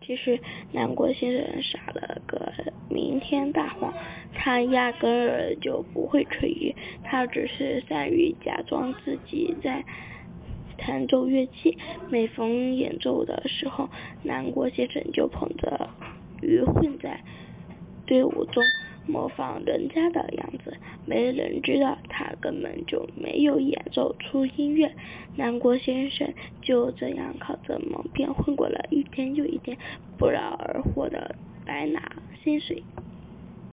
其实南国先生撒了个弥天大谎，他压根儿就不会吹乐，他只是善于假装自己在弹奏乐器。每逢演奏的时候，南国先生就捧着鱼混在队伍中模仿人家的样子，没人知道他根本就没有演奏出音乐。南国先生就这样靠着蒙骗混过了一天又一天，不劳而获的白拿薪水。